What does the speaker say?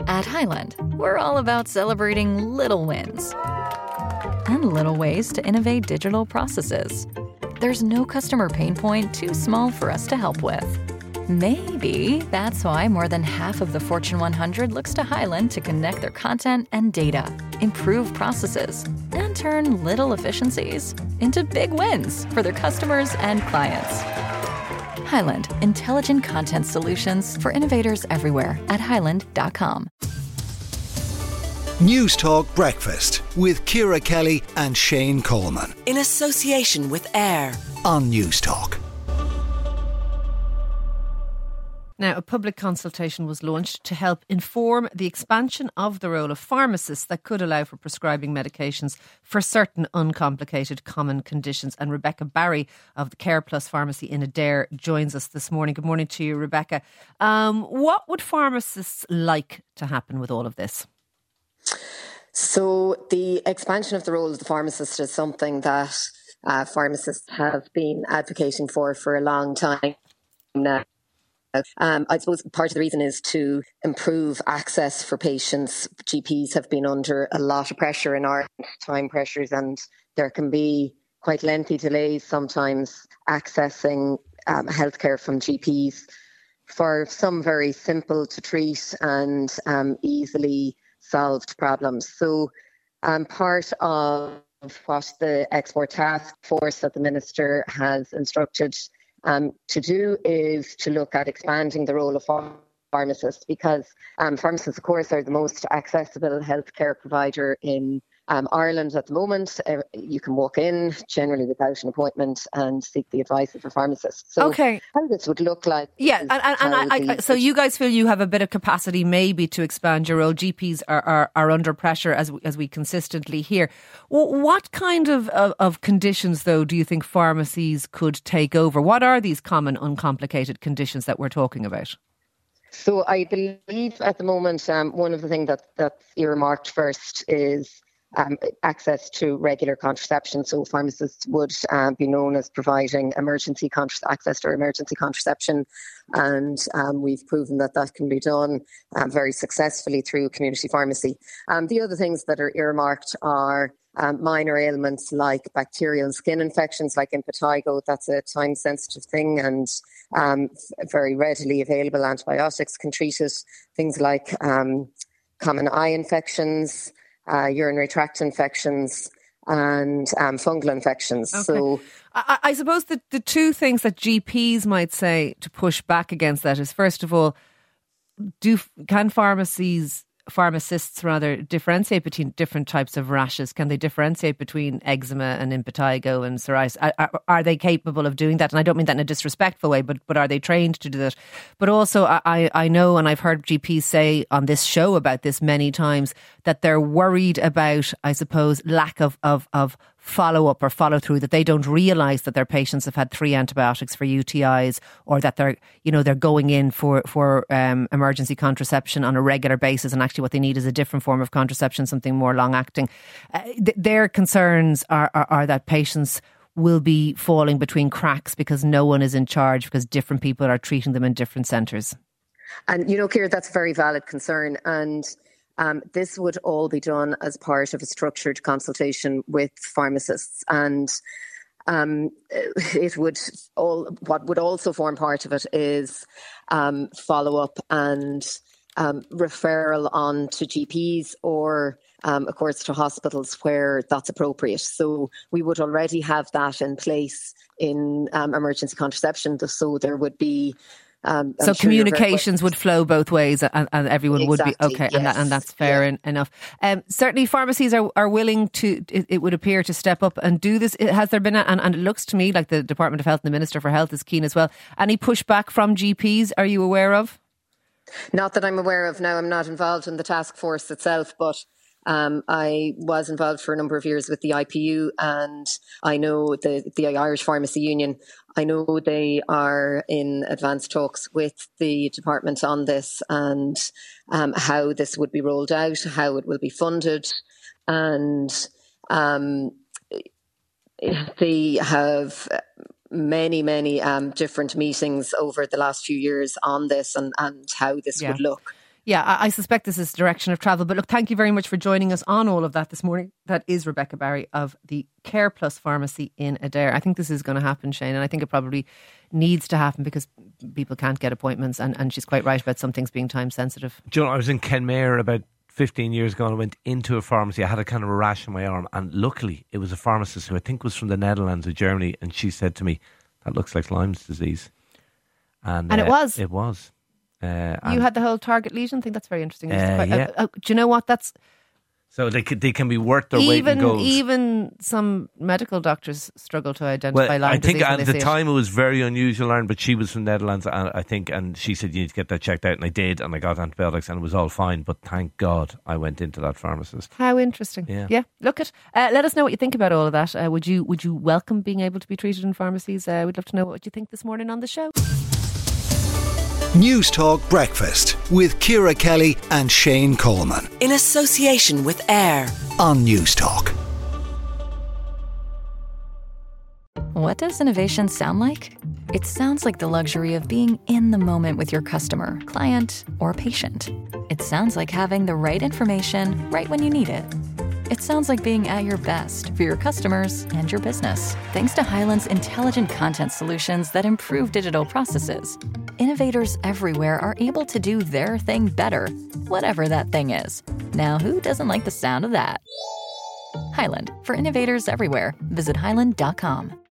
At Highland, we're all about celebrating little wins and little ways to innovate digital processes. There's no customer pain point too small for us to help with. Maybe that's why more than half of the Fortune 100 looks to Highland to connect their content and data, improve processes, and turn little efficiencies into big wins for their customers and clients. Highland, intelligent content solutions for innovators everywhere at highland.com. News Talk Breakfast with Ciara Kelly and Shane Coleman. In association with AIR On News Talk. Now, a public consultation was launched to help inform the expansion of the role of pharmacists that could allow for prescribing medications for certain uncomplicated common conditions. And Rebecca Barry of the Care Plus Pharmacy in Adare joins us this morning. Good morning to you, Rebecca. What would pharmacists like to happen with all of this? So the expansion of the role of the pharmacist is something that pharmacists have been advocating for a long time now. I suppose part of the reason is to improve access for patients. GPs have been under a lot of pressure in Ireland, time pressures, and there can be quite lengthy delays sometimes accessing healthcare from GPs for some very simple to treat and easily solved problems. So part of what the Export Task Force that the Minister has instructed to do is to look at expanding the role of pharmacists, because pharmacists, of course, are the most accessible healthcare provider in Ireland at the moment. You can walk in generally without an appointment and seek the advice of a pharmacist. So how this would look like. Yeah, so you guys feel you have a bit of capacity maybe to expand your role. GPs are under pressure as we consistently hear. What kind of conditions, though, do you think pharmacies could take over? What are these common uncomplicated conditions that we're talking about? So I believe at the moment one of the things that's earmarked first is access to regular contraception. So pharmacists would be known as providing access to emergency contraception, and we've proven that can be done very successfully through community pharmacy. The other things that are earmarked are minor ailments like bacterial and skin infections like impetigo. That's a time-sensitive thing, and very readily available antibiotics can treat it. Things like common eye infections, urinary tract infections, and fungal infections. Okay. So I suppose the two things that GPs might say to push back against that is, first of all, can pharmacists rather differentiate between different types of rashes? Can they differentiate between eczema and impetigo and psoriasis? Are they capable of doing that? And I don't mean that in a disrespectful way, but are they trained to do that? But also, I know, and I've heard GPs say on this show about this many times, that they're worried about, I suppose, lack of follow-up or follow-through, that they don't realise that their patients have had 3 antibiotics for UTIs, or that they're going in for emergency contraception on a regular basis, and actually what they need is a different form of contraception, something more long-acting. Their concerns are that patients will be falling between cracks because no one is in charge, because different people are treating them in different centres. And, Ciara, that's a very valid concern. And this would all be done as part of a structured consultation with pharmacists. And what would also form part of it is follow-up and referral on to GPs or, of course, to hospitals where that's appropriate. So we would already have that in place in emergency contraception. So there would be... so communications would flow both ways, and everyone exactly, would be okay, yes. and that's fair enough. Certainly, pharmacies are willing to. It would appear to step up and do this. Has there been, and it looks to me like the Department of Health and the Minister for Health is keen as well. Any pushback from GPs? Are you aware of? Not that I'm aware of. Now, I'm not involved in the task force itself, but I was involved for a number of years with the IPU, and I know the Irish Pharmacy Union. I know they are in advanced talks with the department on this and how this would be rolled out, how it will be funded, and they have many different meetings over the last few years on this and how this would look. Yeah, I suspect this is direction of travel. But look, thank you very much for joining us on all of that this morning. That is Rebecca Barry of the Care Plus Pharmacy in Adare. I think this is going to happen, Shane, and I think it probably needs to happen because people can't get appointments, and she's quite right about some things being time sensitive. Do you know, I was in Kenmare about 15 years ago and I went into a pharmacy. I had a kind of a rash on my arm, and luckily it was a pharmacist who I think was from the Netherlands or Germany, and she said to me, that looks like Lyme's disease. And it was? It was. You had the whole target lesion thing. That's very interesting. Yeah. Do you know what? That's so they can be worth their weight in gold. Even some medical doctors struggle to identify Lyme disease. I think at the time it was very unusual, Lyme, but she was from Netherlands, and I think, and she said you need to get that checked out, and I did, and I got antibiotics, and it was all fine. But thank God I went into that pharmacist. How interesting! Yeah. Look at. Let us know what you think about all of that. Would you welcome being able to be treated in pharmacies? We'd love to know what you think this morning on the show. News Talk Breakfast with Ciara Kelly and Shane Coleman. In association with AIR. On News Talk. What does innovation sound like? It sounds like the luxury of being in the moment with your customer, client, or patient. It sounds like having the right information right when you need it. It sounds like being at your best for your customers and your business. Thanks to Hyland's intelligent content solutions that improve digital processes, innovators everywhere are able to do their thing better, whatever that thing is. Now, who doesn't like the sound of that? Hyland, for innovators everywhere. Visit hyland.com.